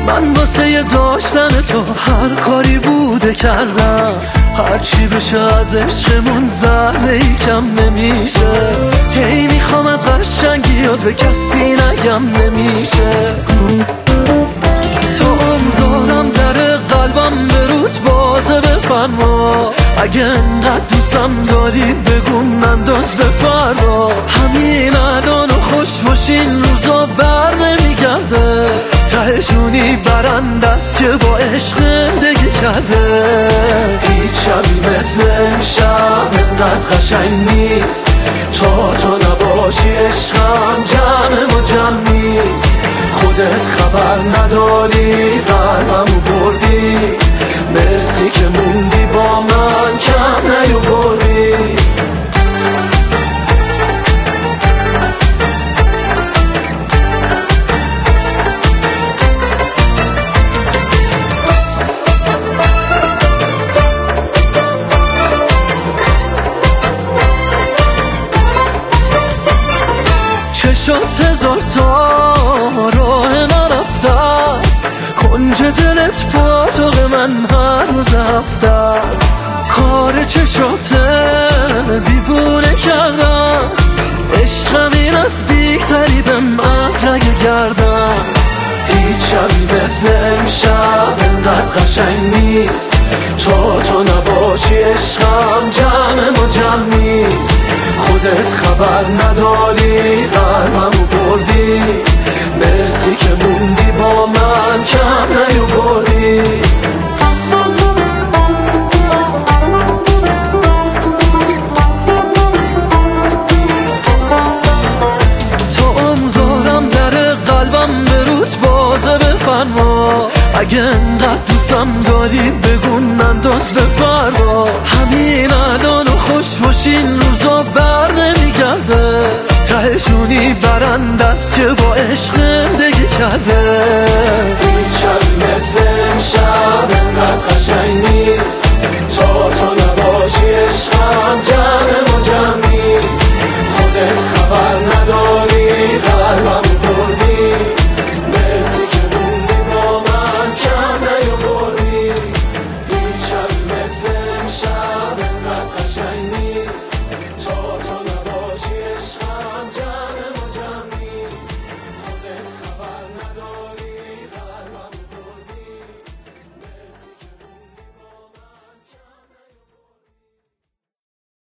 من واسه داشتن تو هر کاری بوده کردم، هرچی بشه از عشقمون زهره ای کم نمیشه. هی میخوام از قشنگیات به کسی نگم نمیشه. تو دارم در قلبم به روز بازه بفرما، اگه انقدر دوستم داری بگو ننداز به فردا. همین الان و خوش باشین روزا بر نمیگرده، تهشونی برند است که با عشق زندگی کرده. هیچ شبی مثل امشب انقدر قشنگ نیست، تا تو نباشی عشقم جمع و جمع نیست. خودت خبر نداری قلبمو بردی، مرسی که موندی با من کم نیاوردی. چشات هزار تا راه نرفته است، کنج دلت پاتوق من هر روز هفته است. کار چشات دیوونه کردم، عشقمی نزدیکتری بهم از رگ گردم. هیچ شبی مثل امشب انقدر قشنگ نیست، تا تو نباشی عشقم جمع و جمع نیست. خودت خبر نداری قلبمو بردی، مرسی که موندی با من کم نیاوردی. اگه انقدر دوستم داری بگو ننداز به فردا. همین الان و خوش باشین روزا بر نمیگرده، تهشونی برند است که با عشق زندگی کرده.